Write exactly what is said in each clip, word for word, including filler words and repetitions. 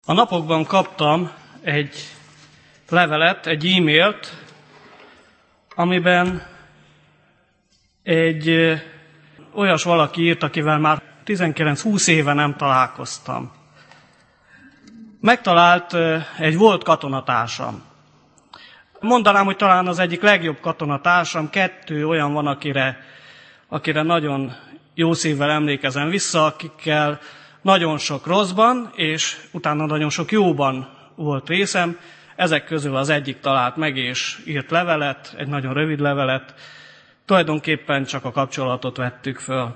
A napokban kaptam egy levelet, egy e-mailt, amiben egy olyas valaki írt, akivel már tizenkilenc-húsz éve nem találkoztam. Megtalált egy volt katonatársam. Mondanám, hogy talán az egyik legjobb katonatársam, kettő olyan van, akire, akire nagyon jó szívvel emlékezem vissza, akikkel nagyon sok rosszban, és utána nagyon sok jóban volt részem. Ezek közül az egyik talált meg, és írt levelet, egy nagyon rövid levelet. Tulajdonképpen csak a kapcsolatot vettük föl.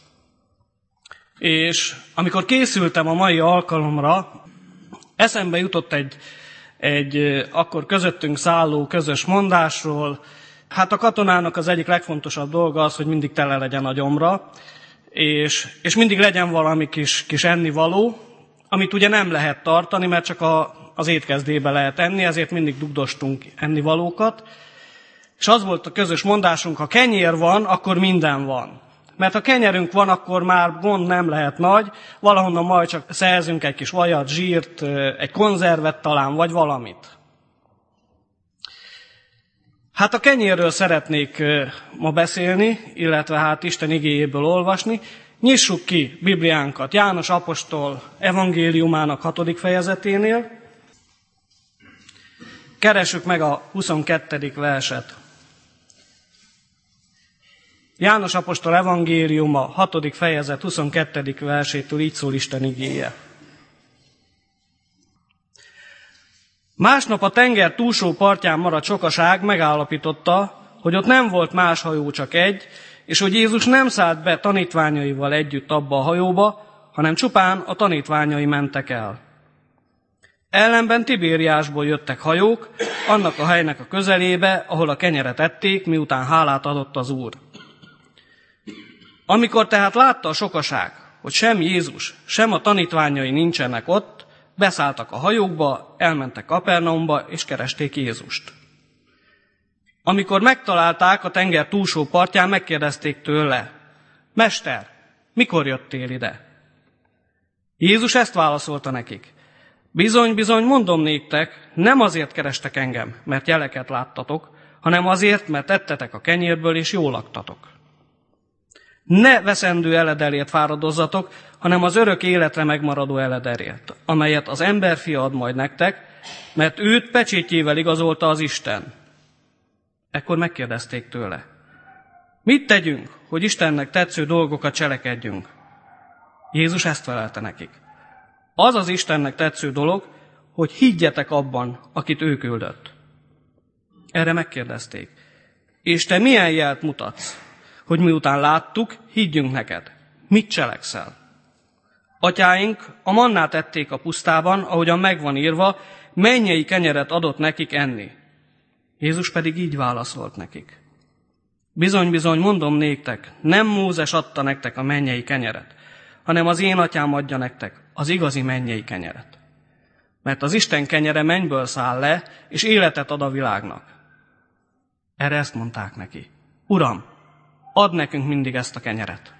És amikor készültem a mai alkalomra, eszembe jutott egy, egy akkor közöttünk szálló közös mondásról. Hát a katonának az egyik legfontosabb dolga az, hogy mindig tele legyen a gyomra, és, és mindig legyen valami kis, kis ennivaló, amit ugye nem lehet tartani, mert csak a, az étkezdébe lehet enni, ezért mindig dugdostunk ennivalókat. És az volt a közös mondásunk, ha kenyér van, akkor minden van. Mert ha kenyerünk van, akkor már gond nem lehet nagy, valahonnan majd csak szerzünk egy kis vajat, zsírt, egy konzervet talán, vagy valamit. Hát a kenyérről szeretnék ma beszélni, illetve hát Isten igéjéből olvasni. Nyissuk ki Bibliánkat János apostol evangéliumának hatodik fejezeténél. Keressük meg a huszonkettedik verset. János apostol evangéliuma hatodik fejezet huszonkettedik versétől így szól Isten igéje. Másnap a tenger túlsó partján maradt sokaság megállapította, hogy ott nem volt más hajó, csak egy, és hogy Jézus nem szállt be tanítványaival együtt abba a hajóba, hanem csupán a tanítványai mentek el. Ellenben Tibériásból jöttek hajók, annak a helynek a közelébe, ahol a kenyeret ették, miután hálát adott az Úr. Amikor tehát látta a sokaság, hogy sem Jézus, sem a tanítványai nincsenek ott, beszálltak a hajókba, elmentek Kapernaumba, és keresték Jézust. Amikor megtalálták a tenger túlsó partján, megkérdezték tőle: Mester, mikor jöttél ide? Jézus ezt válaszolta nekik: Bizony, bizony, mondom néktek, nem azért kerestek engem, mert jeleket láttatok, hanem azért, mert ettetek a kenyérből, és jól laktatok. Ne veszendő eledelért fáradozzatok, hanem az örök életre megmaradó eledelért, amelyet az emberfia ad majd nektek, mert őt pecsétjével igazolta az Isten. Ekkor megkérdezték tőle: Mit tegyünk, hogy Istennek tetsző dolgokat cselekedjünk? Jézus ezt felelte nekik: Az az Istennek tetsző dolog, hogy higgyetek abban, akit ő küldött. Erre megkérdezték: És te milyen jelt mutatsz, hogy miután láttuk, higgyünk neked? Mit cselekszel? Atyáink a mannát ették a pusztában, ahogyan megvan írva, mennyei kenyeret adott nekik enni. Jézus pedig így válaszolt nekik: Bizony, bizony, mondom néktek, nem Mózes adta nektek a mennyei kenyeret, hanem az én atyám adja nektek az igazi mennyei kenyeret. Mert az Isten kenyere mennyből száll le, és életet ad a világnak. Erre ezt mondták neki: Uram, add nekünk mindig ezt a kenyeret.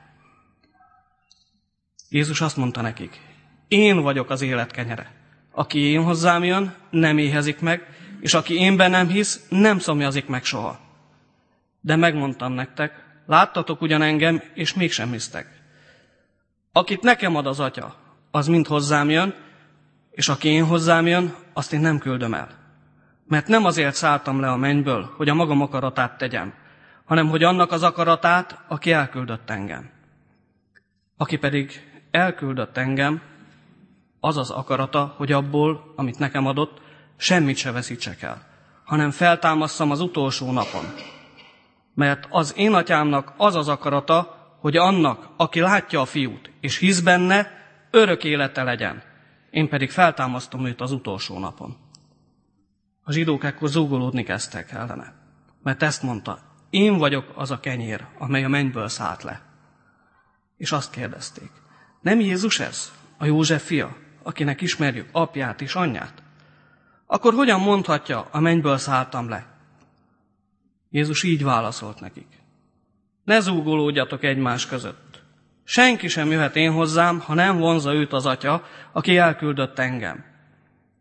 Jézus azt mondta nekik: Én vagyok az élet kenyere. Aki én hozzám jön, nem éhezik meg, és aki én bennem hisz, nem szomjazik meg soha. De megmondtam nektek, láttatok ugyan engem, és mégsem hisztek. Akit nekem ad az Atya, az mind hozzám jön, és aki én hozzám jön, azt én nem küldöm el. Mert nem azért szálltam le a mennyből, hogy a magam akaratát tegyem, hanem hogy annak az akaratát, aki elküldött engem. Aki pedig elküldött engem, az az akarata, hogy abból, amit nekem adott, semmit se veszítsek el, hanem feltámasszam az utolsó napon. Mert az én atyámnak az az akarata, hogy annak, aki látja a fiút, és hisz benne, örök élete legyen. Én pedig feltámasztom őt az utolsó napon. A zsidók ekkor zúgolódni kezdtek ellene, mert ezt mondta: Én vagyok az a kenyér, amely a mennyből szállt le. És azt kérdezték: Nem Jézus ez, a József fia, akinek ismerjük apját és anyját? Akkor hogyan mondhatja, a mennyből szálltam le? Jézus így válaszolt nekik: Ne zúgolódjatok egymás között. Senki sem jöhet én hozzám, ha nem vonzza őt az Atya, aki elküldött engem.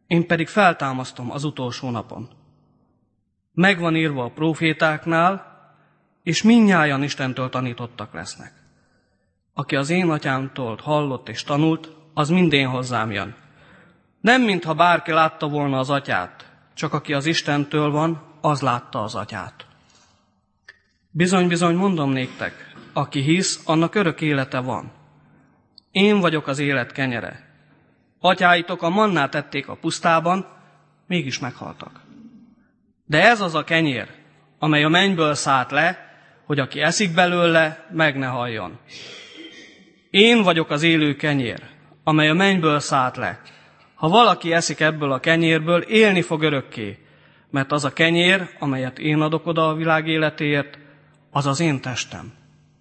én pedig feltámasztom az utolsó napon. Megvan írva a prófétáknál, és mindnyájan Istentől tanítottak lesznek. Aki az én atyámtól hallott és tanult, az mindén hozzám jön. Nem mintha bárki látta volna az atyát, csak aki az Istentől van, az látta az atyát. Bizony-bizony mondom néktek, aki hisz, annak örök élete van. Én vagyok az élet kenyere. Atyáitok a mannát ették a pusztában, mégis meghaltak. De ez az a kenyér, amely a mennyből szállt le, hogy aki eszik belőle, meg ne halljon. Én vagyok az élő kenyér, amely a mennyből szállt le. Ha valaki eszik ebből a kenyérből, élni fog örökké, mert az a kenyér, amelyet én adok oda a világ életéért, az az én testem.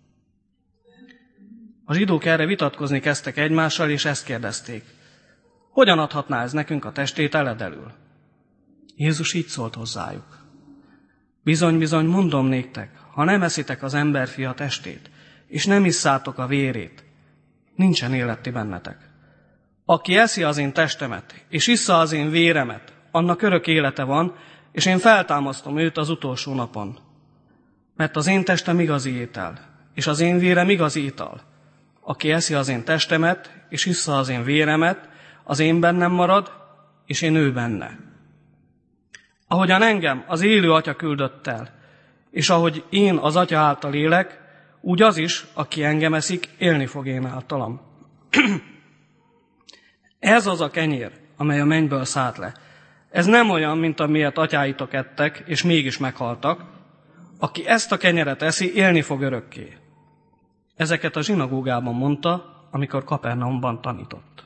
A zsidók erre vitatkozni kezdtek egymással, és ezt kérdezték. Hogyan adhatná ez nekünk a testét eledelül? Jézus így szólt hozzájuk. Bizony-bizony mondom néktek, ha nem eszitek az emberfia testét, és nem isszátok a vérét, nincsen élet ti bennetek. Aki eszi az én testemet, és issza az én véremet, annak örök élete van, és én feltámasztom őt az utolsó napon. Mert az én testem igazi étel, és az én vérem igazi ital. Aki eszi az én testemet, és issza az én véremet, az én bennem marad, és én ő benne. Ahogyan engem az élő Atya küldött el, és ahogy én az Atya által élek, úgy az is, aki engem eszik, élni fog én általam. Ez az a kenyér, amely a mennyből szállt le. Ez nem olyan, mint amilyet atyáitok ettek, és mégis meghaltak. Aki ezt a kenyeret eszi, élni fog örökké. Ezeket a zsinagógában mondta, amikor Kapernaumban tanított.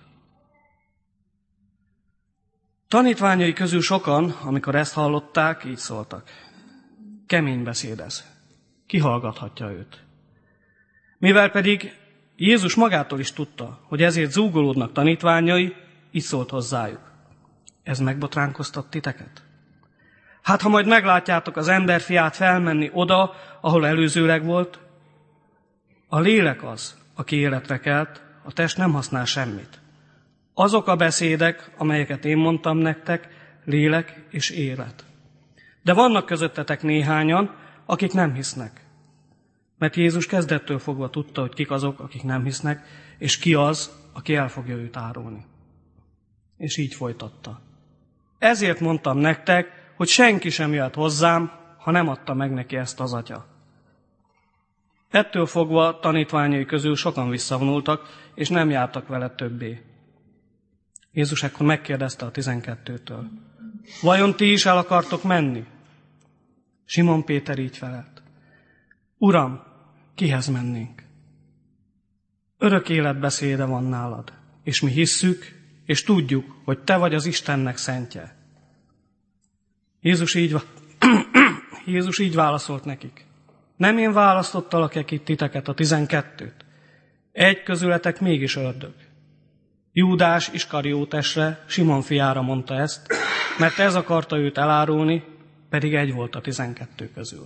Tanítványai közül sokan, amikor ezt hallották, így szóltak. Kemény beszéd ez. Ki hallgathatja őt? Mivel pedig Jézus magától is tudta, hogy ezért zúgolódnak tanítványai, így szólt hozzájuk. Ez megbotránkoztat titeket? Hát, ha majd meglátjátok az emberfiát felmenni oda, ahol előzőleg volt, a lélek az, aki életre kelt, a test nem használ semmit. Azok a beszédek, amelyeket én mondtam nektek, lélek és élet. De vannak közöttetek néhányan, akik nem hisznek. Mert Jézus kezdettől fogva tudta, hogy kik azok, akik nem hisznek, és ki az, aki el fogja őt árulni. És így folytatta. Ezért mondtam nektek, hogy senki sem jöhet hozzám, ha nem adta meg neki ezt az Atya. Ettől fogva tanítványai közül sokan visszavonultak, és nem jártak vele többé. Jézus ekkor megkérdezte a tizenkettőtől. Vajon ti is el akartok menni? Simon Péter így felelt. Uram, kihez mennénk? Örök élet beszéde van nálad, és mi hisszük, és tudjuk, hogy te vagy az Istennek szentje. Jézus így, Jézus így válaszolt nekik. Nem én választottalak-e itt titeket, a tizenkettőt? Egy közületek mégis ördög. Júdás Iskariótesre, Simon fiára mondta ezt, mert ez akarta őt elárulni, pedig egy volt a tizenkettő közül.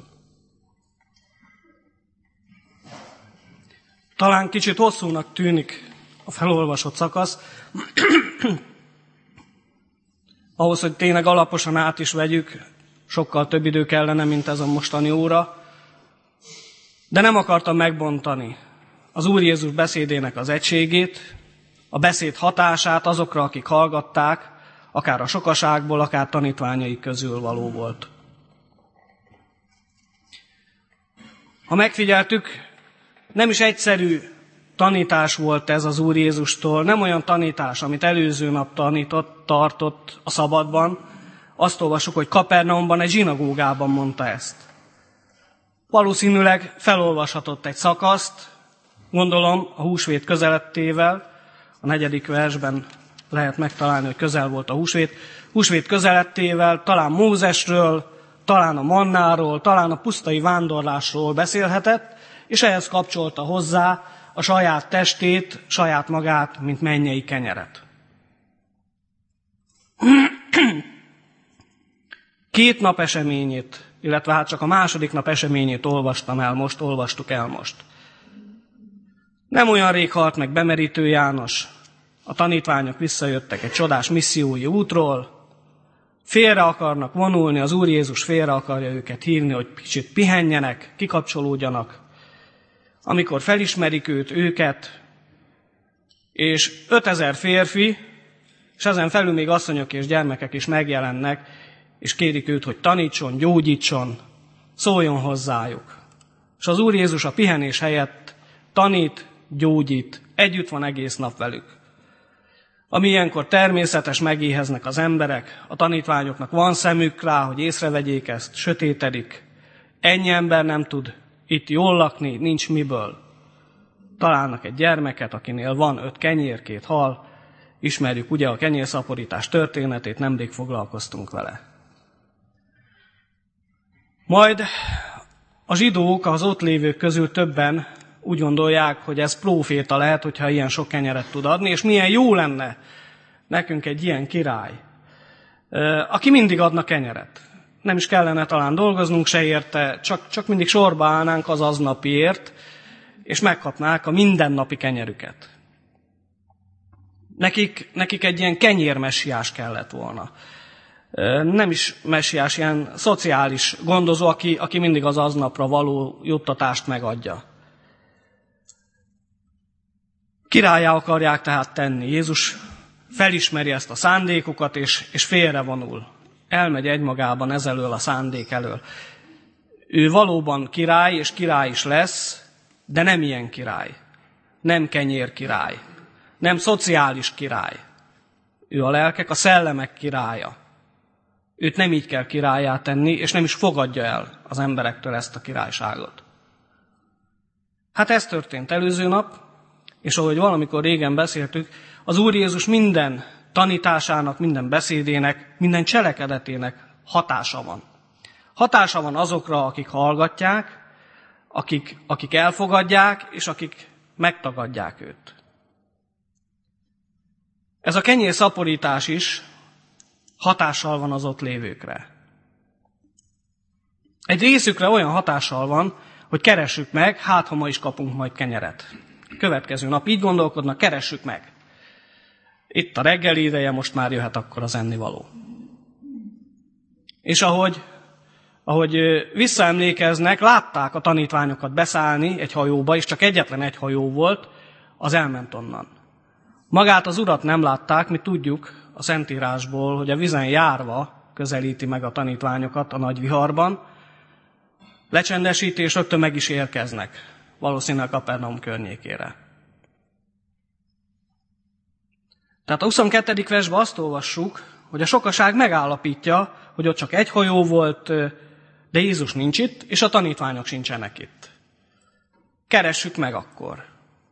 Talán kicsit hosszúnak tűnik a felolvasott szakasz, ahhoz, hogy tényleg alaposan át is vegyük, sokkal több idő kellene, mint ez a mostani óra, de nem akartam megbontani az Úr Jézus beszédének az egységét, a beszéd hatását azokra, akik hallgatták, akár a sokaságból, akár tanítványai közül való volt. Ha megfigyeltük, nem is egyszerű tanítás volt ez az Úr Jézustól, nem olyan tanítás, amit előző nap tanított, tartott a szabadban. Azt olvasjuk, hogy Kapernaumban, egy zsinagógában mondta ezt. Valószínűleg felolvashatott egy szakaszt, gondolom a húsvét közelettével, a negyedik versben lehet megtalálni, hogy közel volt a húsvét. Húsvét közelettével talán Mózesről, talán a mannáról, talán a pusztai vándorlásról beszélhetett, és ehhez kapcsolta hozzá a saját testét, saját magát, mint mennyei kenyeret. Két nap eseményét, illetve hát csak a második nap eseményét olvastam el most, olvastuk el most. Nem olyan rég halt meg Bemerítő János, a tanítványok visszajöttek egy csodás missziói útról, félre akarnak vonulni, az Úr Jézus félre akarja őket hívni, hogy kicsit pihenjenek, kikapcsolódjanak. Amikor felismerik őt, őket, és ötezer férfi, és ezen felül még asszonyok és gyermekek is megjelennek, és kérik őt, hogy tanítson, gyógyítson, szóljon hozzájuk. És az Úr Jézus a pihenés helyett tanít, gyógyít, együtt van egész nap velük. Ami ilyenkor természetes, megéheznek az emberek, a tanítványoknak van szemük rá, hogy észrevegyék ezt, sötétedik. Ennyi ember nem tud itt jól lakni, nincs miből. Találnak egy gyermeket, akinél van öt kenyér, két hal. Ismerjük ugye a kenyérszaporítás történetét, nemrég foglalkoztunk vele. Majd a zsidók, az ott lévők közül többen úgy gondolják, hogy ez próféta lehet, hogyha ilyen sok kenyeret tud adni, és milyen jó lenne nekünk egy ilyen király, aki mindig adna kenyeret. Nem is kellene talán dolgoznunk se érte, csak, csak mindig sorba állnánk az aznapiért, és megkapnák a mindennapi kenyerüket. Nekik, nekik egy ilyen kenyérmessiás kellett volna. Nem is messiás, ilyen szociális gondozó, aki, aki mindig az aznapra való juttatást megadja. Királlyá akarják tehát tenni. Jézus felismeri ezt a szándékukat, és, és félrevonul. Elmegy egymagában ezelől a szándék elől. Ő valóban király, és király is lesz, de nem ilyen király. Nem kenyér király. Nem szociális király. Ő a lelkek, a szellemek királya. Őt nem így kell királlyá tenni, és nem is fogadja el az emberektől ezt a királyságot. Hát ez történt előző nap, és ahogy valamikor régen beszéltük, az Úr Jézus minden tanításának, minden beszédének, minden cselekedetének hatása van. Hatása van azokra, akik hallgatják, akik, akik elfogadják, és akik megtagadják őt. Ez a kenyérszaporítás is hatással van az ott lévőkre. Egy részükre olyan hatással van, hogy keressük meg, hát ha ma is kapunk majd kenyeret. Következő nap így gondolkodnak, keressük meg. Itt a reggeli ideje, most már jöhet akkor az ennivaló. És ahogy, ahogy visszaemlékeznek, látták a tanítványokat beszállni egy hajóba, és csak egyetlen egy hajó volt, az elment onnan. Magát az Urat nem látták, mi tudjuk a Szentírásból, hogy a vizen járva közelíti meg a tanítványokat a nagy viharban, lecsendesíti, és rögtön meg is érkeznek, valószínűleg Kapernaum környékére. Tehát a huszonkettedik versben azt olvassuk, hogy a sokaság megállapítja, hogy ott csak egy hajó volt, de Jézus nincs itt, és a tanítványok sincsenek itt. Keressük meg akkor.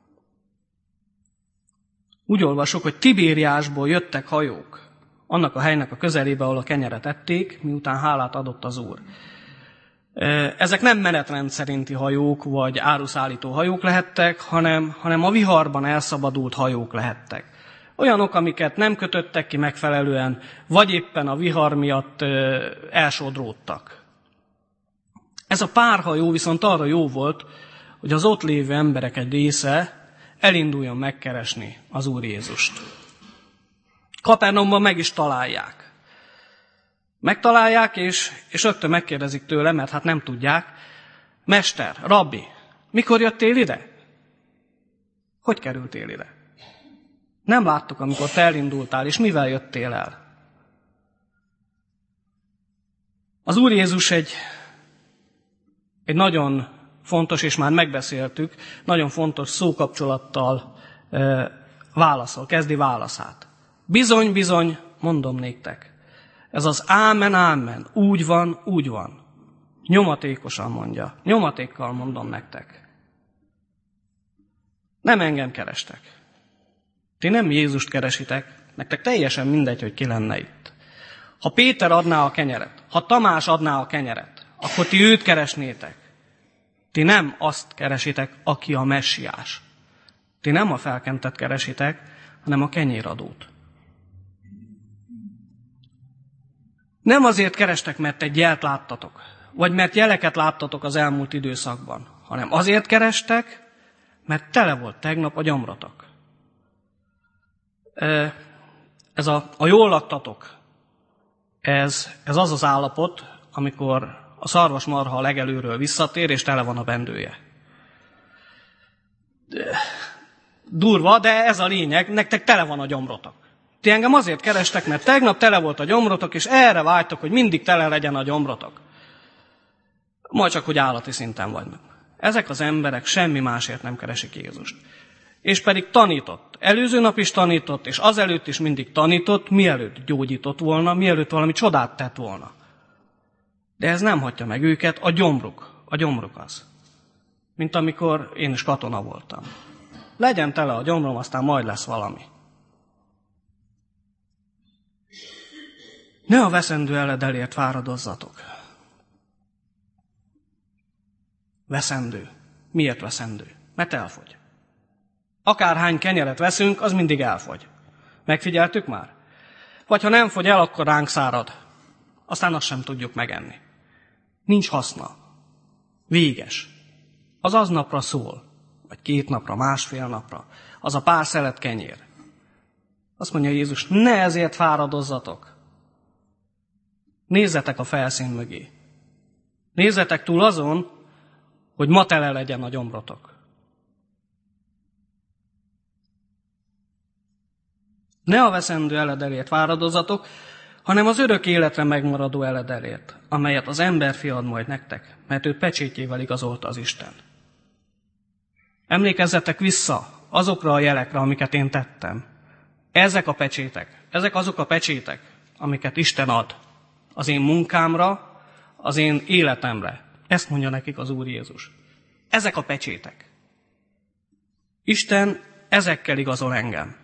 Úgy olvasok, hogy Tibériásból jöttek hajók, annak a helynek a közelébe, ahol a kenyeret ették, miután hálát adott az Úr. Ezek nem menetrend szerinti hajók, vagy áruszállító hajók lehettek, hanem, hanem a viharban elszabadult hajók lehettek. Olyanok, amiket nem kötöttek ki megfelelően, vagy éppen a vihar miatt elsodródtak. Ez a pár hajó viszont arra jó volt, hogy az ott lévő emberek egy része elinduljon megkeresni az Úr Jézust. Kapernaumban meg is találják. Megtalálják, és, és rögtön megkérdezik tőle, mert hát nem tudják. Mester, rabbi, mikor jöttél ide? Hogy kerültél ide? Nem láttuk, amikor te elindultál, és mivel jöttél el? Az Úr Jézus egy, egy nagyon fontos, és már megbeszéltük, nagyon fontos szókapcsolattal e, válaszol, kezdi válaszát. Bizony, bizony, mondom néktek. Ez az ámen, ámen, úgy van, úgy van. Nyomatékosan mondja. Nyomatékkal mondom nektek. Nem engem kerestek. Ti nem Jézust keresitek, nektek teljesen mindegy, hogy ki lenne itt. Ha Péter adná a kenyeret, ha Tamás adná a kenyeret, akkor ti őt keresnétek. Ti nem azt keresitek, aki a messiás. Ti nem a felkentet keresitek, hanem a kenyéradót. Nem azért kerestek, mert egy jelt láttatok, vagy mert jeleket láttatok az elmúlt időszakban, hanem azért kerestek, mert tele volt tegnap a gyomratok. Ez a, a jól laktatok, ez, ez az az állapot, amikor a szarvasmarha a legelőről visszatér, és tele van a bendője. Durva, de ez a lényeg, nektek tele van a gyomrotok. Ti engem azért kerestek, mert tegnap tele volt a gyomrotok, és erre vágytok, hogy mindig tele legyen a gyomrotok. Majd csak, hogy állati szinten vagynak. Ezek az emberek semmi másért nem keresik Jézust. És pedig tanított. Előző nap is tanított, és azelőtt is mindig tanított, mielőtt gyógyított volna, mielőtt valami csodát tett volna. De ez nem hagyja meg őket, a gyomruk. A gyomruk az. Mint amikor én is katona voltam. Legyen tele a gyomrom, aztán majd lesz valami. Ne a veszendő eledelért fáradozzatok. Veszendő. Miért veszendő? Mert elfogy. Akárhány kenyeret veszünk, az mindig elfogy. Megfigyeltük már? Vagy ha nem fogy el, akkor ránk szárad. Aztán azt sem tudjuk megenni. Nincs haszna. Véges. Az aznapra szól. Vagy két napra, másfél napra. Az a pár szelet kenyér. Azt mondja Jézus, ne ezért fáradozzatok. Nézzetek a felszín mögé. Nézzetek túl azon, hogy ma tele legyen a gyomrotok. Ne a veszendő eledelért fáradozzatok, hanem az örök életre megmaradó eledelért, amelyet az emberfi ad majd nektek, mert őt pecsétjével igazolta az Isten. Emlékezzetek vissza azokra a jelekre, amiket én tettem. Ezek a pecsétek, ezek azok a pecsétek, amiket Isten ad az én munkámra, az én életemre. Ezt mondja nekik az Úr Jézus. Ezek a pecsétek. Isten ezekkel igazol engem.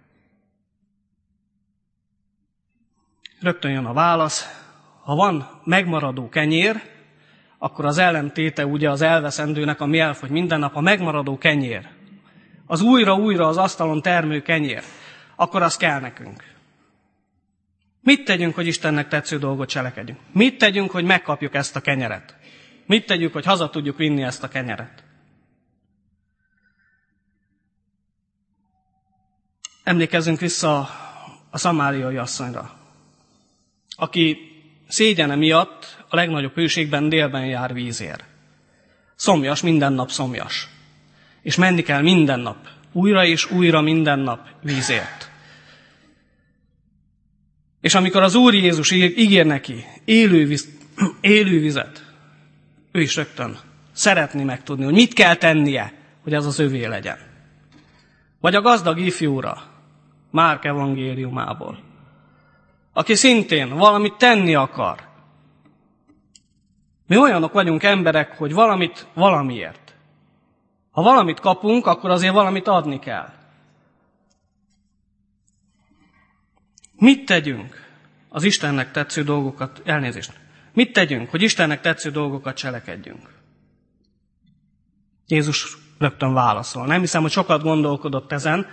Rögtön jön a válasz. Ha van megmaradó kenyér, akkor az ellentéte ugye az elveszendőnek, ami elfogy minden nap, a megmaradó kenyér. Az újra-újra az asztalon termő kenyér. Akkor az kell nekünk. Mit tegyünk, hogy Istennek tetsző dolgot cselekedjünk? Mit tegyünk, hogy megkapjuk ezt a kenyeret? Mit tegyünk, hogy haza tudjuk vinni ezt a kenyeret? Emlékezzünk vissza a szamáriai asszonyra, aki szégyene miatt a legnagyobb hőségben délben jár vízért. Szomjas, minden nap szomjas. És menni kell minden nap, újra és újra minden nap vízért. És amikor az Úr Jézus ígér neki élő, víz, élő vizet, ő is rögtön szeretné megtudni, hogy mit kell tennie, hogy az az övé legyen. Vagy a gazdag ifjúra, Márk evangéliumából, aki szintén valamit tenni akar. Mi olyanok vagyunk emberek, hogy valamit valamiért. Ha valamit kapunk, akkor azért valamit adni kell. Mit tegyünk az Istennek tetsző dolgokat, elnézést, mit tegyünk, hogy Istennek tetsző dolgokat cselekedjünk? Jézus rögtön válaszol. Nem hiszem, hogy sokat gondolkodott ezen.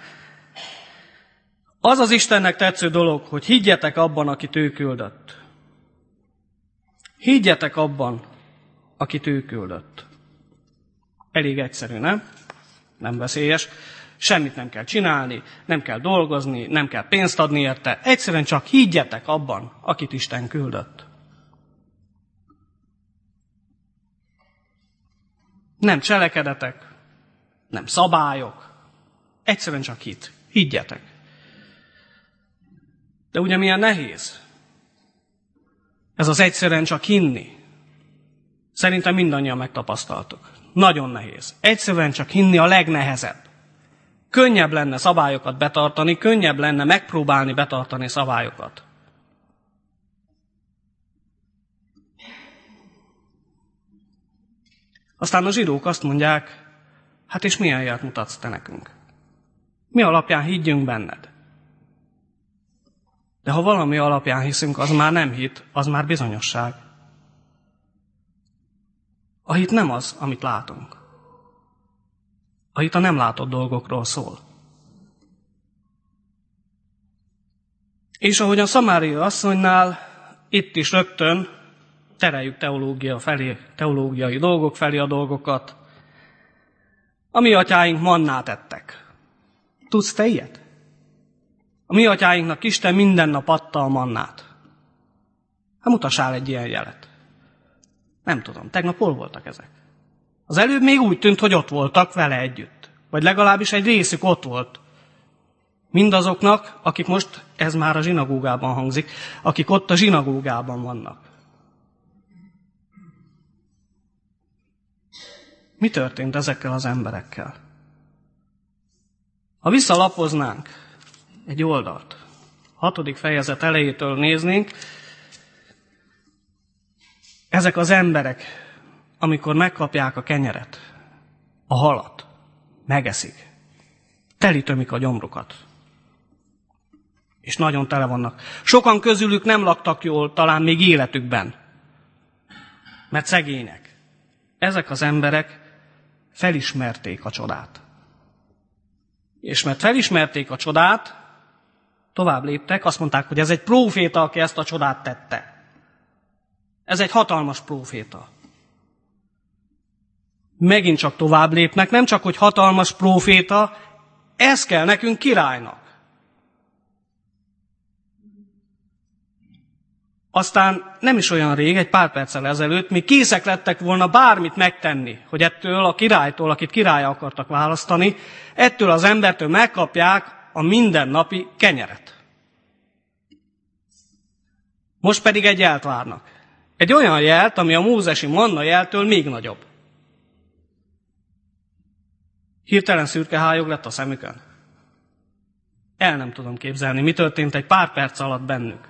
Az az Istennek tetsző dolog, hogy higgyetek abban, akit ő küldött. Higgyetek abban, akit ő küldött. Elég egyszerű, nem? Nem veszélyes. Semmit nem kell csinálni, nem kell dolgozni, nem kell pénzt adni érte. Egyszerűen csak higgyetek abban, akit Isten küldött. Nem cselekedetek, nem szabályok. Egyszerűen csak hit. Higgyetek. De ugye milyen nehéz? Ez az egyszerűen csak hinni. Szerintem mindannyian megtapasztaltuk. Nagyon nehéz. Egyszerűen csak hinni a legnehezebb. Könnyebb lenne szabályokat betartani, könnyebb lenne megpróbálni betartani szabályokat. Aztán a zsidók azt mondják, hát és milyen jelet mutatsz te nekünk? Mi alapján higgyünk benned? De ha valami alapján hiszünk, az már nem hit, az már bizonyosság. A hit nem az, amit látunk. A hit a nem látott dolgokról szól. És ahogy a szamáriai asszonynál, itt is rögtön tereljük teológia felé, teológiai dolgok felé a dolgokat. A mi atyáink mannát ettek. Tudsz te ilyet? A mi atyáinknak Isten minden nap adta a mannát. Hát mutassál egy ilyen jelet. Nem tudom, tegnap hol voltak ezek? Az előbb még úgy tűnt, hogy ott voltak vele együtt. Vagy legalábbis egy részük ott volt. Mindazoknak, akik most, ez már a zsinagógában hangzik, akik ott a zsinagógában vannak. Mi történt ezekkel az emberekkel? Ha visszalapoznánk egy oldalt, hatodik fejezet elejétől néznénk, ezek az emberek, amikor megkapják a kenyeret, a halat, megeszik, telítömik a gyomrukat. És nagyon tele vannak. Sokan közülük nem laktak jól, talán még életükben, mert szegények. Ezek az emberek felismerték a csodát. És mert felismerték a csodát, tovább léptek, azt mondták, hogy ez egy próféta, aki ezt a csodát tette. Ez egy hatalmas próféta. Megint csak tovább lépnek, nem csak, hogy hatalmas próféta, ez kell nekünk királynak. Aztán nem is olyan rég, egy pár perccel ezelőtt, még készek lettek volna bármit megtenni, hogy ettől a királytól, akit királlyá akartak választani, ettől az embertől megkapják a mindennapi kenyeret. Most pedig egy jelt várnak. Egy olyan jelt, ami a mózesi manna jeltől még nagyobb. Hirtelen szürke hályog lett a szemükön. El nem tudom képzelni, mi történt egy pár perc alatt bennük.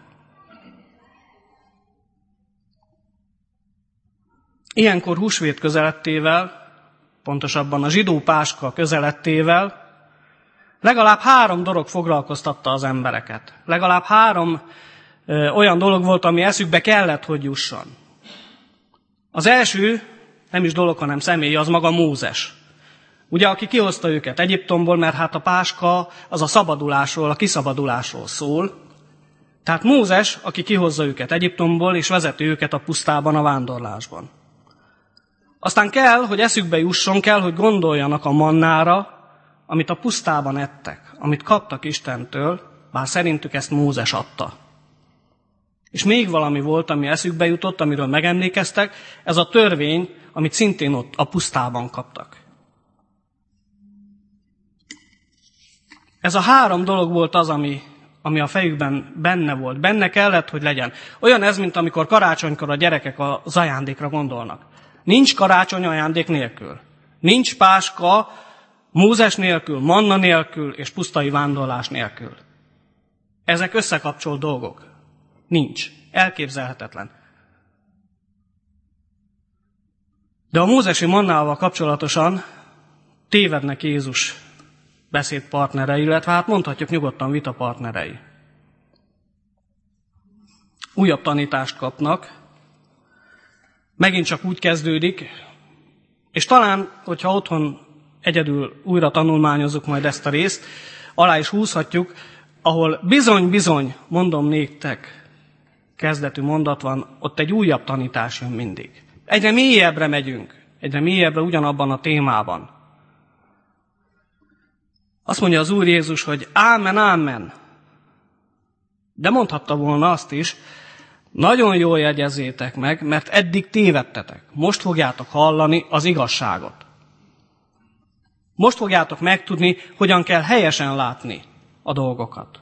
Ilyenkor húsvét közelettével, pontosabban a zsidó páska közelettével, legalább három dolog foglalkoztatta az embereket. Legalább három ö, olyan dolog volt, ami eszükbe kellett, hogy jusson. Az első, nem is dolog, hanem személy, az maga Mózes. Ugye, aki kihozta őket Egyiptomból, mert hát a páska az a szabadulásról, a kiszabadulásról szól. Tehát Mózes, aki kihozza őket Egyiptomból, és vezeti őket a pusztában, a vándorlásban. Aztán kell, hogy eszükbe jusson, kell, hogy gondoljanak a mannára, amit a pusztában ettek, amit kaptak Istentől, bár szerintük ezt Mózes adta. És még valami volt, ami eszükbe jutott, amiről megemlékeztek, ez a törvény, amit szintén ott a pusztában kaptak. Ez a három dolog volt az, ami, ami a fejükben benne volt. Benne kellett, hogy legyen. Olyan ez, mint amikor karácsonykor a gyerekek az ajándékra gondolnak. Nincs karácsony ajándék nélkül. Nincs páska Mózes nélkül, manna nélkül és pusztai vándorlás nélkül. Ezek összekapcsolt dolgok. Nincs. Elképzelhetetlen. De a mózesi mannával kapcsolatosan tévednek Jézus beszédpartnerei, illetve hát mondhatjuk nyugodtan vitapartnerei. Újabb tanítást kapnak, megint csak úgy kezdődik, és talán, hogyha otthon egyedül újra tanulmányozzuk majd ezt a részt, alá is húzhatjuk, ahol bizony-bizony, mondom néktek, kezdetű mondat van, ott egy újabb tanítás jön mindig. Egyre mélyebbre megyünk, egyre mélyebbre ugyanabban a témában. Azt mondja az Úr Jézus, hogy ámen, ámen. De mondhatta volna azt is, nagyon jól jegyezzétek meg, mert eddig tévedtetek. Most fogjátok hallani az igazságot. Most fogjátok megtudni, hogyan kell helyesen látni a dolgokat.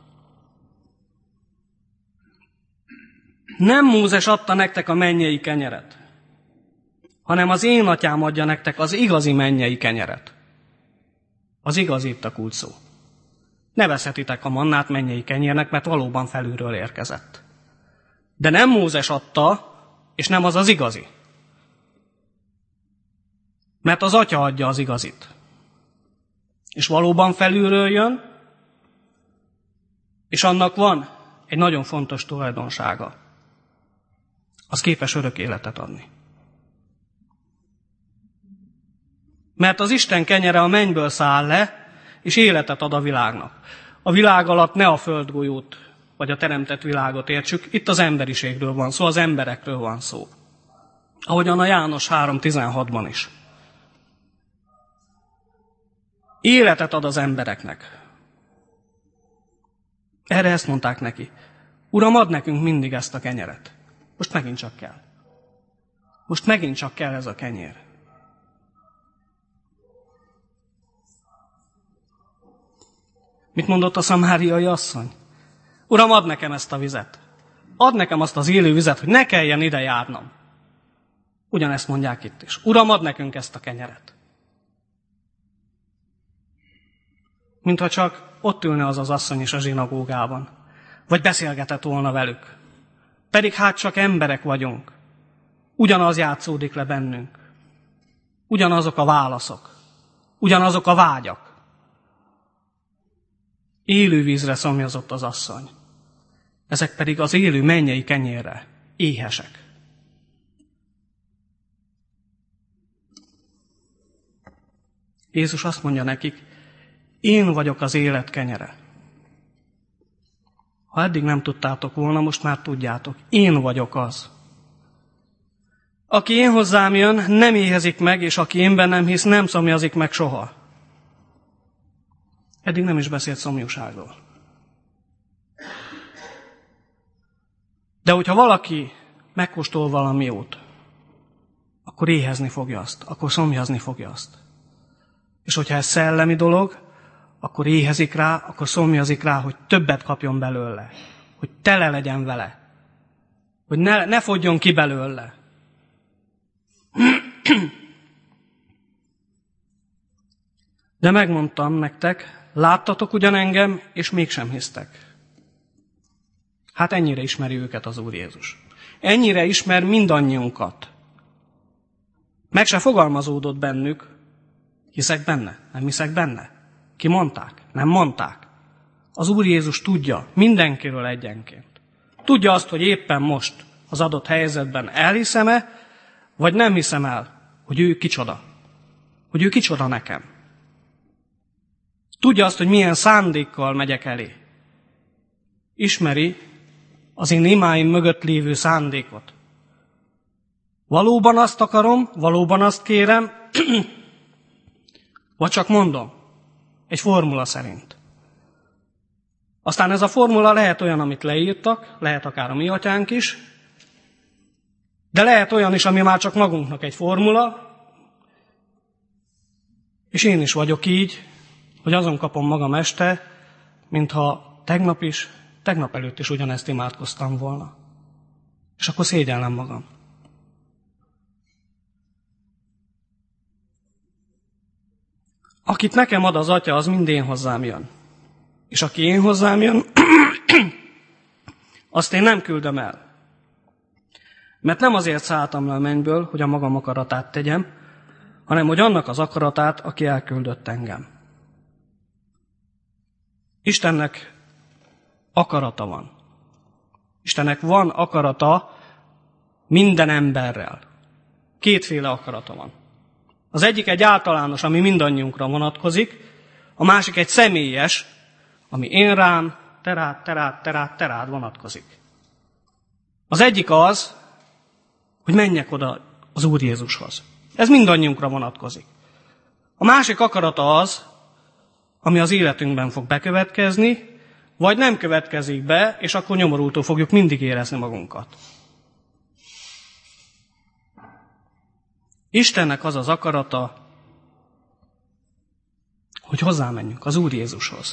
Nem Mózes adta nektek a mennyei kenyeret, hanem az én atyám adja nektek az igazi mennyei kenyeret. Az igazi itt a kulcs szó. Nevezhetitek a mannát mennyei kenyérnek, mert valóban felülről érkezett. De nem Mózes adta, és nem az az igazi. Mert az atya adja az igazit. És valóban felülről jön, és annak van egy nagyon fontos tulajdonsága. Az képes örök életet adni. Mert az Isten kenyere a mennyből száll le, és életet ad a világnak. A világ alatt ne a földgolyót, vagy a teremtett világot értsük, itt az emberiségről van szó, az emberekről van szó. Ahogyan a János három tizenhatban is. Életet ad az embereknek. Erre ezt mondták neki. Uram, add nekünk mindig ezt a kenyeret. Most megint csak kell. Most megint csak kell ez a kenyér. Mit mondott a szamáriai asszony? Uram, add nekem ezt a vizet. Add nekem azt az élő vizet, hogy ne kelljen ide járnom. Ugyanezt mondják itt is. Uram, add nekünk ezt a kenyeret. Mintha csak ott ülne az az asszony is a zsinagógában, vagy beszélgetett volna velük. Pedig hát csak emberek vagyunk. Ugyanaz játszódik le bennünk. Ugyanazok a válaszok. Ugyanazok a vágyak. Élő vízre szomjazott az asszony. Ezek pedig az élő mennyei kenyérre éhesek. Jézus azt mondja nekik, én vagyok az élet kenyere. Ha eddig nem tudtátok volna, most már tudjátok. Én vagyok az. Aki én hozzám jön, nem éhezik meg, és aki én bennem hisz, nem szomjazik meg soha. Eddig nem is beszélt szomjúságról. De hogyha valaki megkóstol valami jót, akkor éhezni fogja azt, akkor szomjazni fogja azt. És hogyha ez szellemi dolog, akkor éhezik rá, akkor szomjazik rá, hogy többet kapjon belőle, hogy tele legyen vele, hogy ne, ne fogjon ki belőle. De megmondtam nektek, láttatok ugyan engem, és mégsem hisztek. Hát ennyire ismeri őket az Úr Jézus. Ennyire ismer mindannyiunkat. Meg se fogalmazódott bennük, hiszek benne, nem hiszek benne. Ki mondták? Nem mondták. Az Úr Jézus tudja mindenkiről egyenként. Tudja azt, hogy éppen most az adott helyzetben elhiszem-e, vagy nem hiszem el, hogy ő kicsoda. Hogy ő kicsoda nekem. Tudja azt, hogy milyen szándékkal megyek elé. Ismeri az én imáim mögött lévő szándékot. Valóban azt akarom, valóban azt kérem, vagy csak mondom, egy formula szerint. Aztán ez a formula lehet olyan, amit leírtak, lehet akár a mi atyánk is, de lehet olyan is, ami már csak magunknak egy formula, és én is vagyok így, hogy azon kapom magam este, mintha tegnap is, tegnap előtt is ugyanezt imádkoztam volna. És akkor szégyellem magam. Akit nekem ad az Atya, az mind én hozzám jön. És aki én hozzám jön, azt én nem küldöm el. Mert nem azért szálltam le a mennyből, hogy a magam akaratát tegyem, hanem hogy annak az akaratát, aki elküldött engem. Istennek akarata van. Istennek van akarata minden emberrel. Kétféle akarata van. Az egyik egy általános, ami mindannyiunkra vonatkozik, a másik egy személyes, ami én rám, te rád, te rád, te rád, te rád vonatkozik. Az egyik az, hogy menjek oda az Úr Jézushoz. Ez mindannyiunkra vonatkozik. A másik akarata az, ami az életünkben fog bekövetkezni, vagy nem következik be, és akkor nyomorultól fogjuk mindig érezni magunkat. Istennek az az akarata, hogy hozzámenjünk az Úr Jézushoz.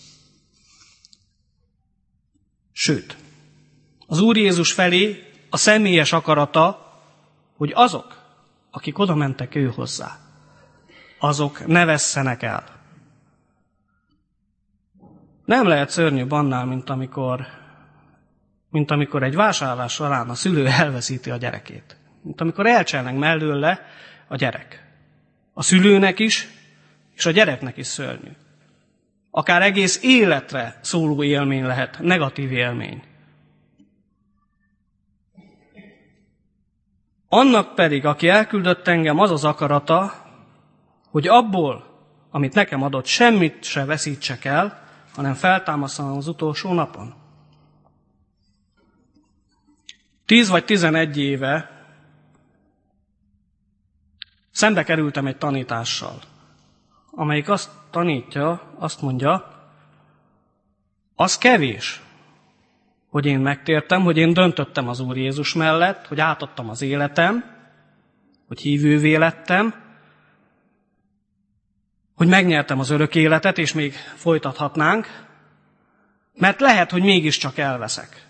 Sőt, az Úr Jézus felé a személyes akarata, hogy azok, akik oda mentek ő hozzá, azok ne vesszenek el. Nem lehet szörnyűbb annál, mint amikor, mint amikor egy vásárlás során a szülő elveszíti a gyerekét. Mint amikor elcselnek mellőle a gyerek. A szülőnek is, és a gyereknek is szörnyű. Akár egész életre szóló élmény lehet, negatív élmény. Annak pedig, aki elküldött engem, az az akarata, hogy abból, amit nekem adott, semmit se veszítsek el, hanem feltámasztam az utolsó napon. Tíz vagy tizenegy éve szembe kerültem egy tanítással, amelyik azt tanítja, azt mondja, Az kevés, hogy én megtértem, hogy én döntöttem az Úr Jézus mellett, hogy átadtam az életem, hogy hívővé lettem, hogy megnyertem az örök életet, és még folytathatnánk, mert lehet, hogy mégiscsak elveszek.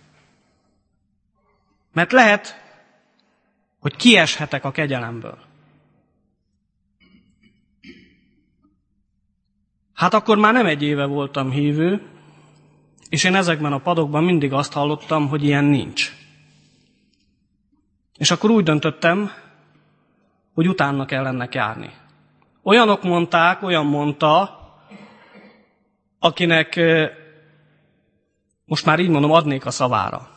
Mert lehet, hogy kieshetek a kegyelemből. Hát akkor már nem egy éve voltam hívő, és én ezekben a padokban mindig azt hallottam, hogy ilyen nincs. És akkor úgy döntöttem, hogy utána kell ennek járni. Olyanok mondták, olyan mondta, akinek, most már így mondom, adnék a szavára.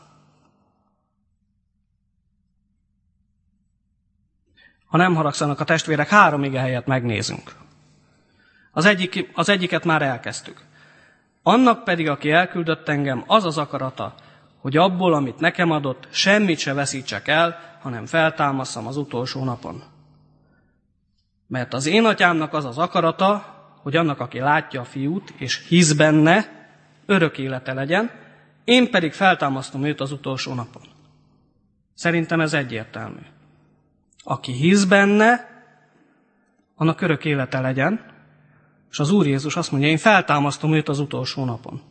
Ha nem haragszanak a testvérek, három ige helyet megnézünk. Az, egyik, az egyiket már elkezdtük. Annak pedig, aki elküldött engem, az az akarata, hogy abból, amit nekem adott, semmit se veszítsek el, hanem feltámasszam az utolsó napon. Mert az én atyámnak az az akarata, hogy annak, aki látja a fiút, és hisz benne, örök élete legyen, én pedig feltámasztom őt az utolsó napon. Szerintem ez egyértelmű. Aki hisz benne, annak örök élete legyen, és az Úr Jézus azt mondja, én feltámasztom őt az utolsó napon.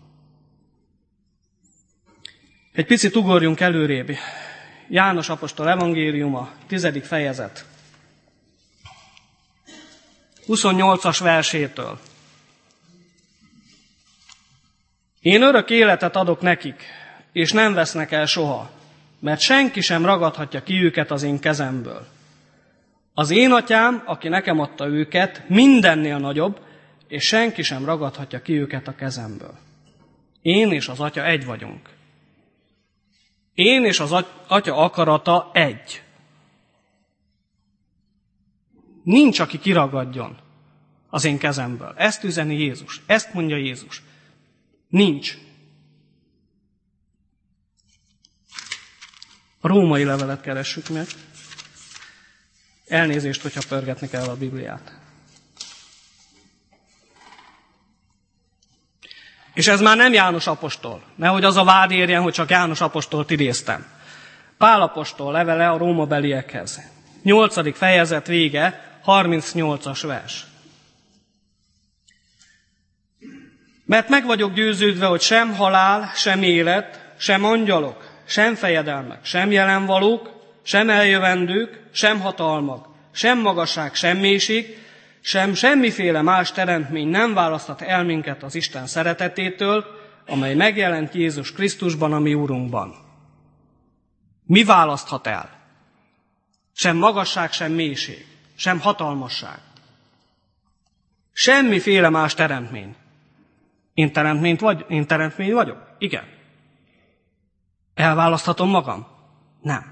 Egy picit ugorjunk előrébb. János apostol evangéliuma, tizedik fejezet. huszonnyolcas versétől. Én örök életet adok nekik, és nem vesznek el soha, mert senki sem ragadhatja ki őket az én kezemből. Az én atyám, aki nekem adta őket, mindennél nagyobb, és senki sem ragadhatja ki őket a kezemből. Én és az atya egy vagyunk. Én és az atya akarata egy. Nincs, aki kiragadjon az én kezemből. Ezt üzeni Jézus. Ezt mondja Jézus. Nincs. A római levelet keressük meg. Elnézést, hogyha pörgetni kell a Bibliát. És ez már nem János apostol. Nehogy az a vád érjen, hogy csak János apostolt idéztem. Pál apostol levele a rómabeliekhez. nyolcadik fejezet vége, harmincnyolcas vers. Mert meg vagyok győződve, hogy sem halál, sem élet, sem angyalok, sem fejedelmek, sem jelenvalók, sem eljövendők, sem hatalmak, sem magasság, sem mélység, sem semmiféle más teremtmény nem választhat el minket az Isten szeretetétől, amely megjelent Jézus Krisztusban, a mi Úrunkban. Mi választhat el? Sem magasság, sem mélység, sem hatalmasság. Semmiféle más teremtmény. Én, teremtményt vagy, én teremtmény vagyok? Igen. Elválaszthatom magam? Nem.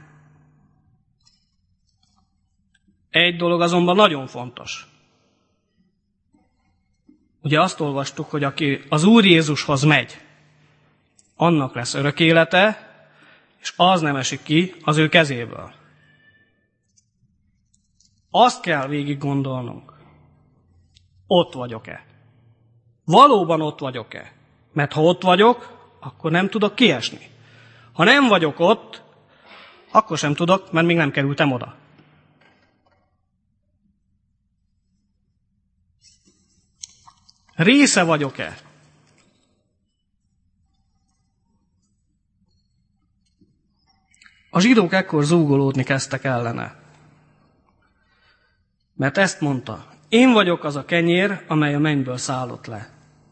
Egy dolog azonban nagyon fontos. Ugye azt olvastuk, hogy aki az Úr Jézushoz megy, annak lesz örök élete, és az nem esik ki az ő kezéből. Azt kell végig gondolnunk. Ott vagyok-e? Valóban ott vagyok-e? Mert ha ott vagyok, akkor nem tudok kiesni. Ha nem vagyok ott, akkor sem tudok, mert még nem kerültem oda. Része vagyok-e? A zsidók ekkor zúgolódni kezdtek ellene. Mert ezt mondta, én vagyok az a kenyér, amely a mennyből szállott le.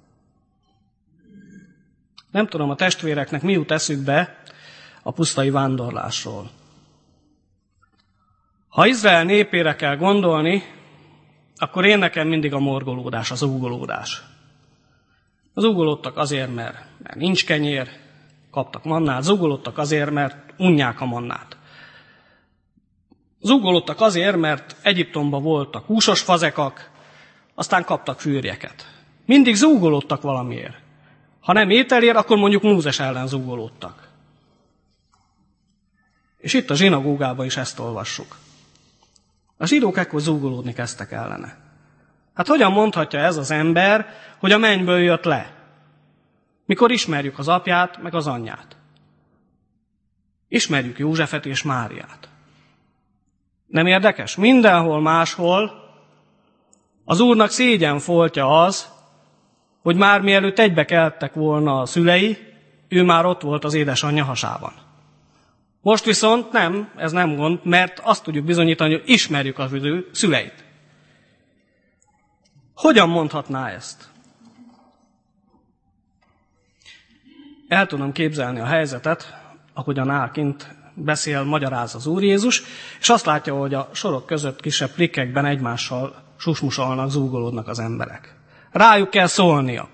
Nem tudom, a testvéreknek mi jut eszükbe a pusztai vándorlásról. Ha Izrael népére kell gondolni, akkor én nekem mindig a morgolódás, az zúgolódás. Az zúgolódtak azért, mert, mert nincs kenyér, kaptak mannát, zúgolódtak azért, mert unják a mannát. Zúgolódtak azért, mert Egyiptomban voltak húsos fazekak, aztán kaptak fűrjeket. Mindig zúgolódtak valamiért. Ha nem ételért, akkor mondjuk Mózes ellen zúgolódtak. És itt a zsinagógában is ezt olvassuk. A zsidók ekkor zúgolódni kezdtek ellene. Hát hogyan mondhatja ez az ember, hogy a mennyből jött le? Mikor ismerjük az apját, meg az anyját. Ismerjük Józsefet és Máriát. Nem érdekes? Mindenhol máshol az Úrnak szégyen foltja az, hogy már mielőtt egybe keltek volna a szülei, ő már ott volt az édesanyja hasában. Most viszont nem, ez nem gond, mert azt tudjuk bizonyítani, hogy ismerjük az ő szüleit. Hogyan mondhatná ezt? El tudom képzelni a helyzetet, ahogyan áll kint beszél, magyaráz az Úr Jézus, és azt látja, hogy a sorok között kisebb prikkekben egymással susmusolnak, zúgolódnak az emberek. Rájuk kell szólnia.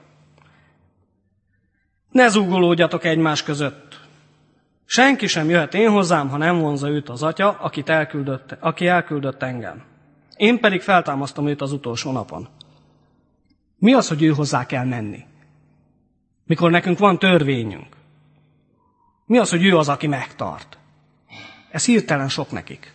Ne zúgolódjatok egymás között. Senki sem jöhet én hozzám, ha nem vonza őt az atya, akit elküldött, aki elküldött engem. Én pedig feltámasztom őt az utolsó napon. Mi az, hogy ő hozzá kell menni? Mikor nekünk van törvényünk. Mi az, hogy ő az, aki megtart? Ez hirtelen sok nekik.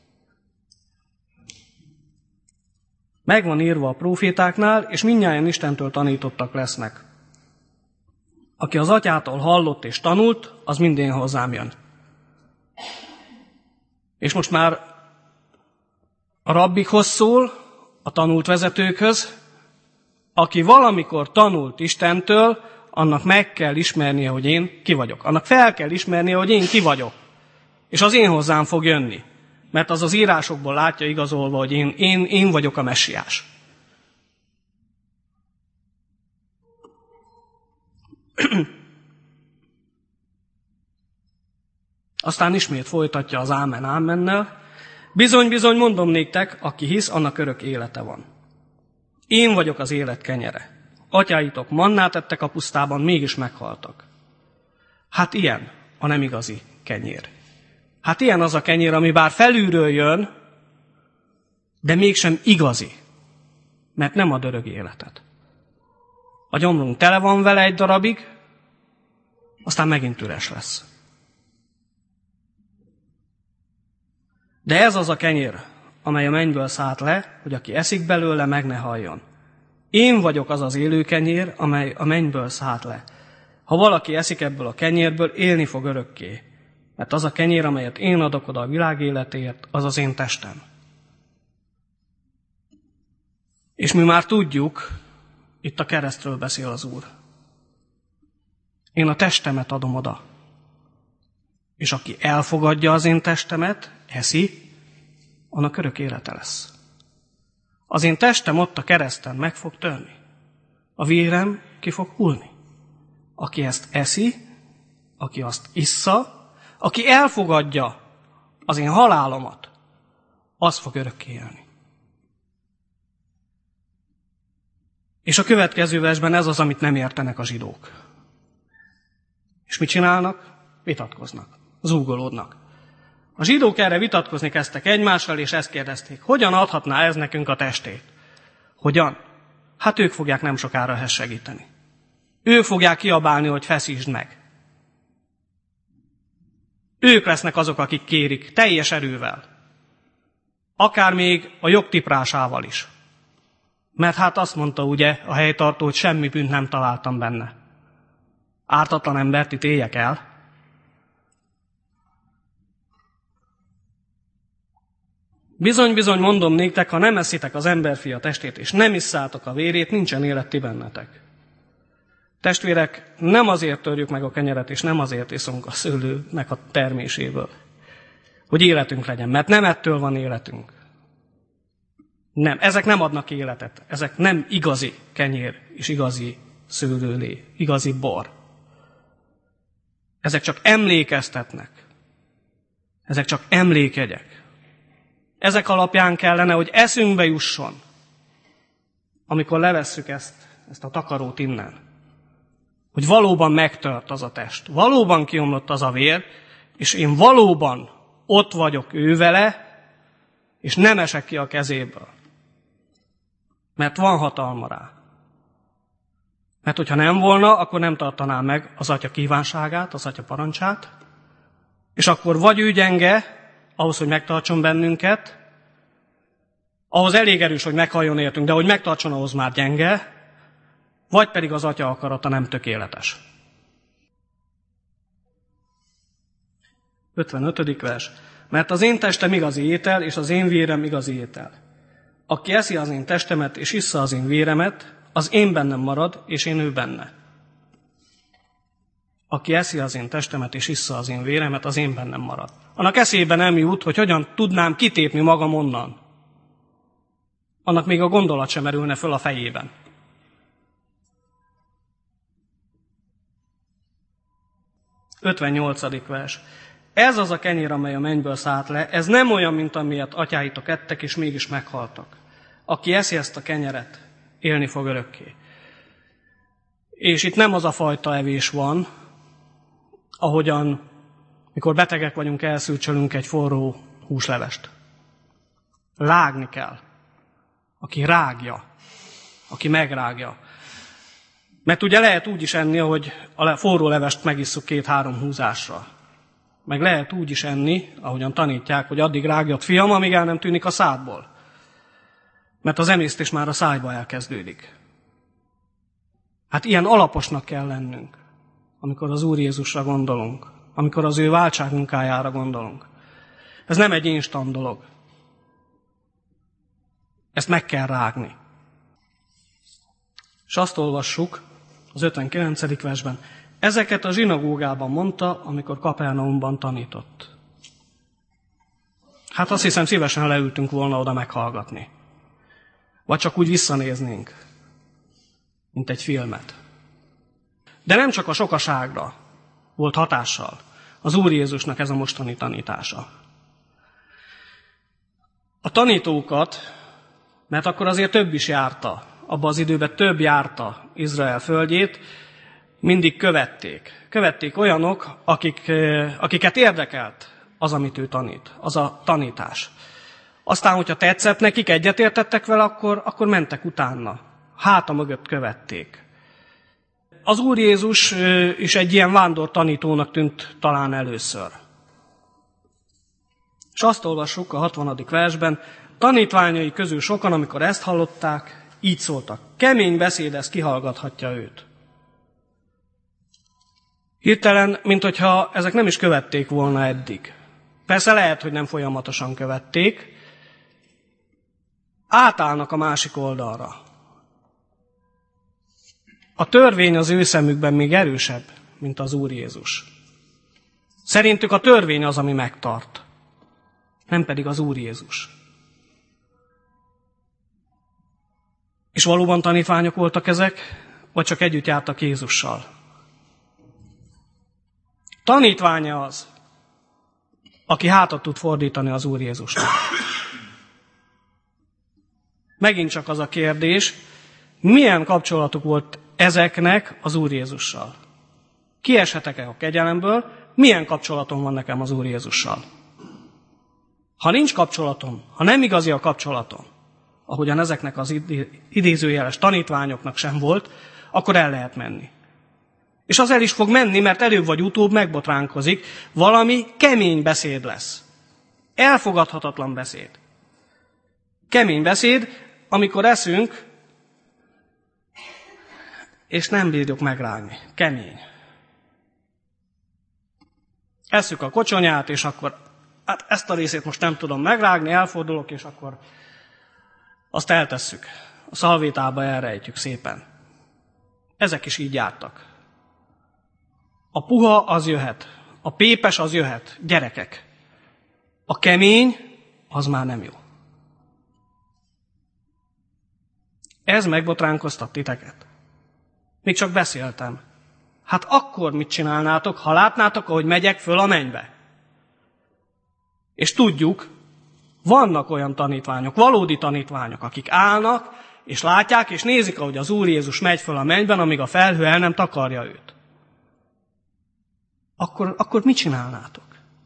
Meg van írva a prófétáknál, és mindnyájan Istentől tanítottak lesznek. Aki az atyától hallott és tanult, az mindén hozzám jön. És most már a rabbikhoz szól, a tanult vezetőkhöz, aki valamikor tanult Istentől, annak meg kell ismernie, hogy én ki vagyok. Annak fel kell ismernie, hogy én ki vagyok. És az én hozzám fog jönni. Mert az az írásokból látja igazolva, hogy én, én, én vagyok a messiás. Aztán ismét folytatja az ámen ámennel. Bizony, bizony, mondom néktek, aki hisz, annak örök élete van. Én vagyok az élet kenyere. Atyáitok mannát ettek a pusztában, mégis meghaltak. Hát ilyen a nem igazi kenyér. Hát ilyen az a kenyér, ami bár felülről jön, de mégsem igazi, mert nem ad örök életet. A gyomrunk tele van vele egy darabig, aztán megint üres lesz. De ez az a kenyér, amely a mennyből szállt le, hogy aki eszik belőle, meg ne halljon. Én vagyok az az élő kenyér, amely a mennyből szállt le. Ha valaki eszik ebből a kenyérből, élni fog örökké. Mert az a kenyér, amelyet én adok oda a világ életéért, az az én testem. És mi már tudjuk, itt a keresztről beszél az Úr. Én a testemet adom oda. És aki elfogadja az én testemet, eszi, annak örök élete lesz. Az én testem ott a kereszten meg fog törni. A vérem ki fog hullni. Aki ezt eszi, aki azt issza, aki elfogadja az én halálomat, az fog örökké élni. És a következő versben ez az, amit nem értenek a zsidók. És mit csinálnak? Vitatkoznak, zúgolódnak. A zsidók erre vitatkozni kezdtek egymással, és ezt kérdezték, hogyan adhatná ez nekünk a testét? Hogyan? Hát ők fogják nem sokára ehhez segíteni. Ők fogják kiabálni, hogy feszítsd meg. Ők lesznek azok, akik kérik teljes erővel. Akár még a jogtiprásával is. Mert hát azt mondta ugye a helytartó, hogy semmi bűnt nem találtam benne. Ártatlan embert itt éljek el. Bizony, bizony, mondom néktek, ha nem eszitek az emberfia testét, és nem isszátok a vérét, nincsen élet ti bennetek. Testvérek, nem azért törjük meg a kenyeret, és nem azért iszunk a szőlőnek a terméséből, hogy életünk legyen, mert nem ettől van életünk. Nem, ezek nem adnak életet, ezek nem igazi kenyér és igazi szőlőlé, igazi bor. Ezek csak emlékeztetnek. Ezek csak emlékjegyek. Ezek alapján kellene, hogy eszünkbe jusson, amikor levesszük ezt, ezt a takarót innen. Hogy valóban megtört az a test, valóban kiomlott az a vér, és én valóban ott vagyok ő vele, és nem esek ki a kezéből. Mert van hatalma rá. Mert hogyha nem volna, akkor nem tartaná meg az atya kívánságát, az atya parancsát, és akkor vagy ő gyenge, ahhoz, hogy megtartson bennünket, ahhoz elég erős, hogy meghalljon értünk, de hogy megtartson, ahhoz már gyenge, vagy pedig az Atya akarata nem tökéletes. ötvenötödik vers. Mert az én testem igazi étel, és az én vérem igazi étel. Aki eszi az én testemet, és issza az én véremet, az én bennem marad, és én ő benne. Aki eszi az én testemet, és issza az én véremet, az én bennem marad. Annak eszébe nem jut, hogy hogyan tudnám kitépni magam onnan. Annak még a gondolat sem merülne föl a fejében. ötvennyolcadik vers. Ez az a kenyér, amely a mennyből szállt le, ez nem olyan, mint amilyet atyáitok ettek, és mégis meghaltak. Aki eszi ezt a kenyeret, élni fog örökké. És itt nem az a fajta evés van, ahogyan, mikor betegek vagyunk, elszűrcsölünk egy forró húslevest. Rágni kell. Aki rágja, aki megrágja. Mert ugye lehet úgy is enni, hogy a forró levest megisszuk két-három húzásra. Meg lehet úgy is enni, ahogyan tanítják, hogy addig rágjad, fiam, amíg el nem tűnik a szádból. Mert az emésztés már a szájba elkezdődik. Hát ilyen alaposnak kell lennünk, amikor az Úr Jézusra gondolunk, amikor az ő váltságmunkájára gondolunk. Ez nem egy instant dolog. Ezt meg kell rágni. És azt olvassuk az ötvenkilencedik versben. Ezeket a zsinagógában mondta, amikor Kapernaumban tanított. Hát azt hiszem, szívesen leültünk volna oda meghallgatni. Vagy csak úgy visszanéznénk, mint egy filmet. De nem csak a sokaságra volt hatással az Úr Jézusnak ez a mostani tanítása. A tanítókat, mert akkor azért több is járta, abban az időben több járta Izrael földjét, mindig követték. Követték olyanok, akik, akiket érdekelt az, amit ő tanít, az a tanítás. Aztán, hogyha tetszett nekik, egyetértettek vele, akkor, akkor mentek utána. Háta mögött követték. Az Úr Jézus is egy ilyen vándor tanítónak tűnt talán először. És azt olvassuk a hatvanadik versben, tanítványai közül sokan, amikor ezt hallották, így szóltak. Kemény beszéd, ez kihallgathatja őt. Hirtelen, minthogyha ezek nem is követték volna eddig. Persze lehet, hogy nem folyamatosan követték. Átállnak a másik oldalra. A törvény az ő szemükben még erősebb, mint az Úr Jézus. Szerintük a törvény az, ami megtart, nem pedig az Úr Jézus. És valóban tanítványok voltak ezek, vagy csak együtt jártak Jézussal? Tanítványa az, aki hátat tud fordítani az Úr Jézusnak. Megint csak az a kérdés, milyen kapcsolatuk volt ezeknek az Úr Jézussal? Kieshetek-e a kegyelemből? Milyen kapcsolatom van nekem az Úr Jézussal? Ha nincs kapcsolatom, ha nem igazi a kapcsolatom, ahogyan ezeknek az idézőjeles tanítványoknak sem volt, akkor el lehet menni. És az el is fog menni, mert előbb vagy utóbb megbotránkozik, valami kemény beszéd lesz. Elfogadhatatlan beszéd. Kemény beszéd, amikor eszünk, és nem bírjuk megrágni. Kemény. Esszük a kocsonyát, és akkor hát ezt a részét most nem tudom megrágni, elfordulok, és akkor azt eltesszük. A szalvétába elrejtjük szépen. Ezek is így jártak. A puha az jöhet, a pépes az jöhet, gyerekek. A kemény az már nem jó. Ez megbotránkoztat titeket. Még csak beszéltem. Hát akkor mit csinálnátok, ha látnátok, ahogy megyek föl a mennybe? És tudjuk, vannak olyan tanítványok, valódi tanítványok, akik állnak, és látják, és nézik, ahogy az Úr Jézus megy föl a mennyben, amíg a felhő el nem takarja őt. Akkor, akkor mit csinálnátok?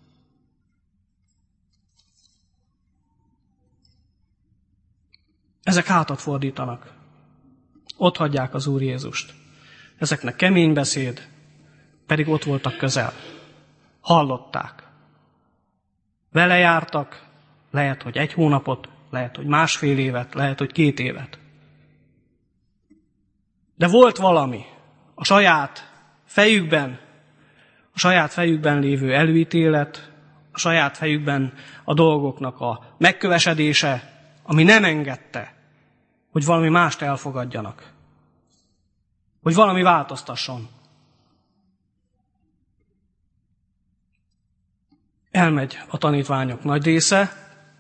Ezek hátat fordítanak. Ott hagyják az Úr Jézust. Ezeknek kemény beszéd, pedig ott voltak közel. Hallották. Vele jártak, lehet, hogy egy hónapot, lehet, hogy másfél évet, lehet, hogy két évet. De volt valami a saját fejükben, a saját fejükben lévő előítélet, a saját fejükben a dolgoknak a megkövesedése, ami nem engedte, hogy valami mást elfogadjanak, hogy valami változtasson. Elmegy a tanítványok nagy része,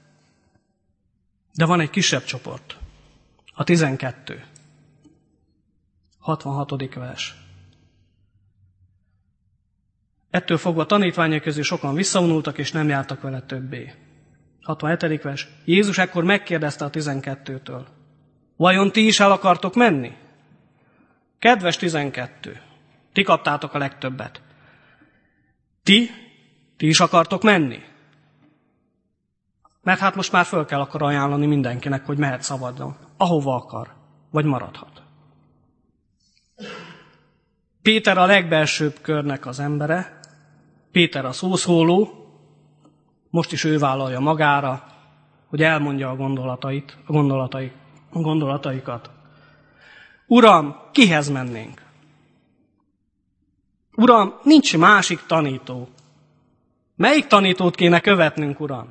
de van egy kisebb csoport, a tizenkettő. hatvanhatodik vers. Ettől fogva a tanítványok közül sokan visszavonultak, és nem jártak vele többé. hatvanhetedik vers. Jézus ekkor megkérdezte a tizenkettőtől, vajon ti is el akartok menni? Kedves tizenkettő, ti kaptátok a legtöbbet. Ti, ti is akartok menni? Mert hát most már föl kell akkor ajánlani mindenkinek, hogy mehet szabadon, ahova akar, vagy maradhat. Péter a legbelsőbb körnek az embere, Péter a szószóló, most is ő vállalja magára, hogy elmondja a gondolatait, a gondolatai, a gondolataikat. Uram, kihez mennénk? Uram, nincs másik tanító. Melyik tanítót kéne követnünk, Uram?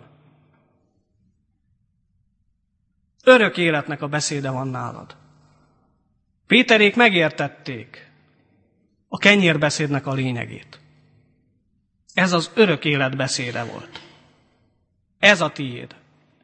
Örök életnek a beszéde van nálad. Péterék megértették a kenyérbeszédnek a lényegét. Ez az örök élet beszéde volt. Ez a tiéd.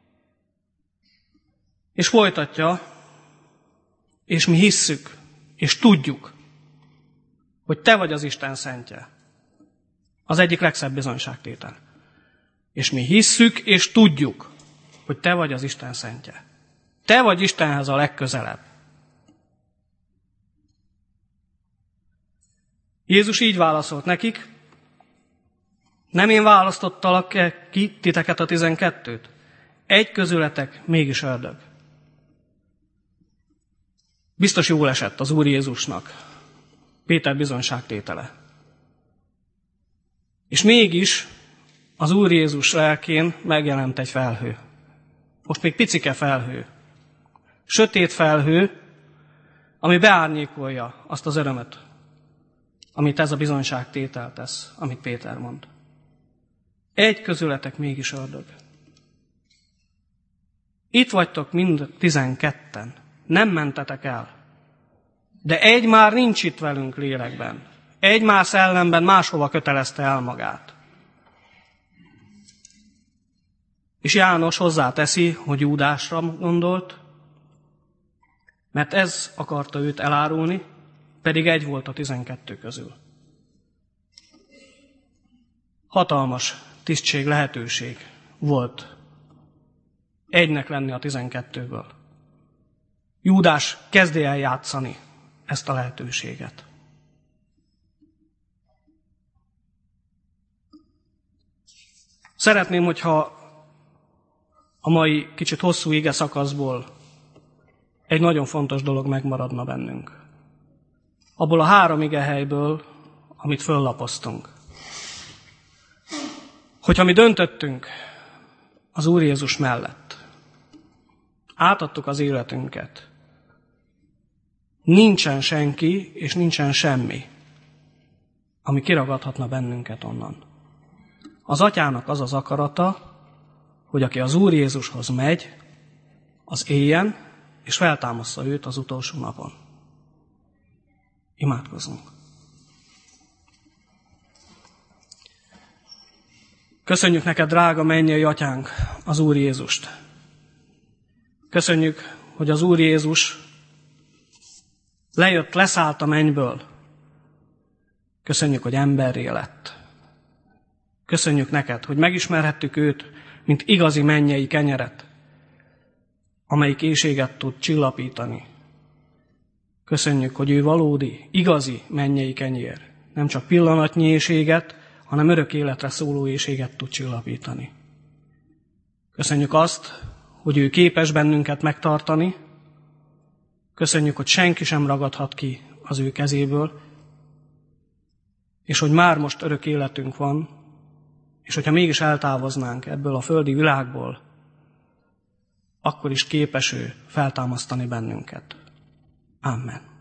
És folytatja, és mi hisszük, és tudjuk, hogy te vagy az Isten szentje. Az egyik legszebb bizonyságtétel. És mi hisszük, és tudjuk, hogy te vagy az Isten szentje. Te vagy Istenhez a legközelebb. Jézus így válaszolt nekik, nem én választottalak ki titeket a tizenkettőt? Egy közületek mégis ördög. Biztos jól esett az Úr Jézusnak Péter bizonyságtétele. És mégis az Úr Jézus lelkén megjelent egy felhő. Most még picike felhő. Sötét felhő, ami beárnyékolja azt az örömet, amit ez a bizonyságtétel tesz, amit Péter mond. Egy közületek mégis ördög. Itt vagytok mind tizenketten, nem mentetek el. De egy már nincs itt velünk lélekben. Egy már szellemben máshova kötelezte el magát. És János hozzáteszi, hogy Júdásra gondolt, mert ez akarta őt elárulni, pedig egy volt a tizenkettő közül. Hatalmas tisztség, lehetőség volt egynek lenni a tizenkettőből. Júdás kezdi el játszani ezt a lehetőséget. Szeretném, hogyha a mai kicsit hosszú ige szakaszból egy nagyon fontos dolog megmaradna bennünk. Abból a három igehelyből, amit föllapoztunk. Hogyha mi döntöttünk az Úr Jézus mellett, átadtuk az életünket, nincsen senki és nincsen semmi, ami kiragadhatna bennünket onnan. Az Atyának az az akarata, hogy aki az Úr Jézushoz megy, az éljen, és feltámassza őt az utolsó napon. Imádkozzunk. Köszönjük neked, drága mennyei Atyánk, az Úr Jézust. Köszönjük, hogy az Úr Jézus lejött, leszállt a mennyből. Köszönjük, hogy emberré lett. Köszönjük neked, hogy megismerhettük őt, mint igazi mennyei kenyeret, amelyik éhséget tud csillapítani. Köszönjük, hogy ő valódi, igazi mennyei kenyér. Nem csak pillanatnyi éhséget, hanem örök életre szóló éhséget tud csillapítani. Köszönjük azt, hogy ő képes bennünket megtartani. Köszönjük, hogy senki sem ragadhat ki az ő kezéből, és hogy már most örök életünk van, és hogyha mégis eltávoznánk ebből a földi világból, akkor is képes ő feltámasztani bennünket. Amen.